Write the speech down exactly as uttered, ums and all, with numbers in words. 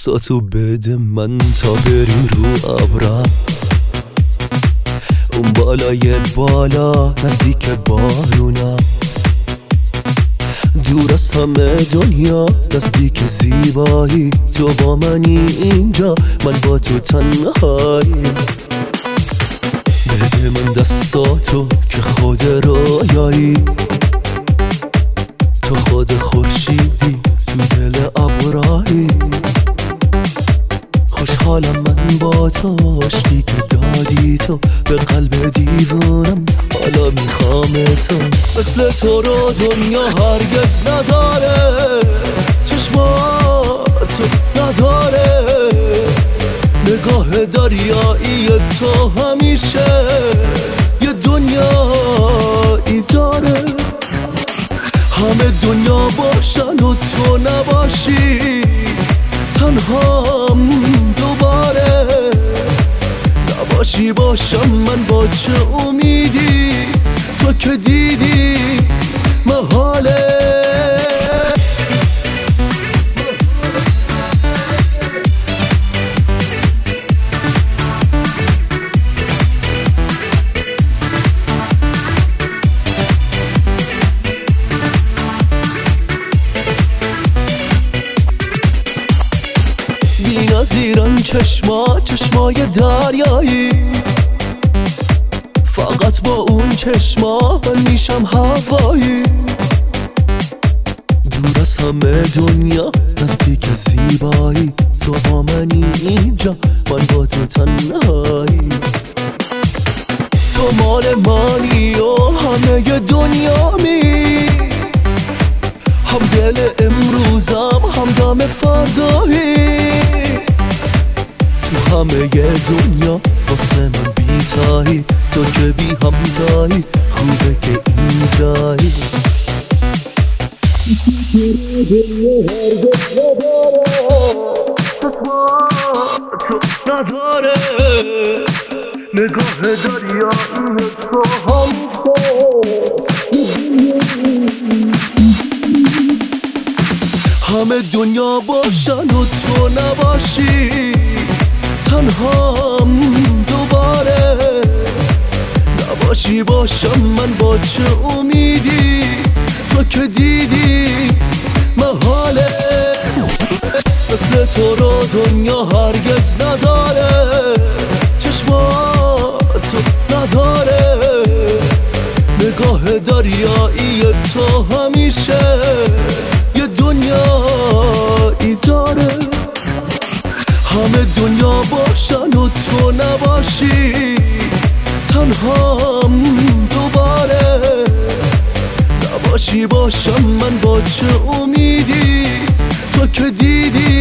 دستاتو بده من تا بریم رو ابرم، اون بالای بالا نزدیک بارونم، دور از همه دنیا نزدیک زیبایی. تو با منی اینجا، من با تو تنهایی. بده من دستاتو که خود رویایی، تو خود خورشیدی تو دل ابرایی. خوشحالم من با تو، عشقی که دادی تو به قلب دیوونم، حالا میخوام تو. مثل تو رو دنیا هرگز نداره، چشماتو نداره، نگاه دریایی تو همیشه یه دنیایی داره. همه دنیا باشن و تو نباشی، تنهام دوباره نباشی. باشم من با چه امیدی، تو که دیدی محاله. بی‌نظیرن چشما، چشمای دریایی، فقط با اون چشما من میشم هوایی. دور از همه دنیا نزدیک زیبایی، تو با منی اینجا، من با تو تنهایی. تو مال مانی و همه دنیامی، هم دل امروزم هم دم فردایی. تو همه دنیا واسه من بیتایی، تو که بی همتایی، خوبه که اینجایی. نداره نگاه دریایی تو همه دنیا باشن و تو نباشی، تنهام دوباره نباشی. باشم من با چه امیدی، تو که دیدی محاله. مثل تو رو دنیا هرگز نداره، چشماتو نداره، نگاه دریایی تو همیشه یه دنیایی داره. همه دنیا باشن و تو نباشی، تنهام دوباره نباشی. باشم من با چه امیدی، تو که دیدی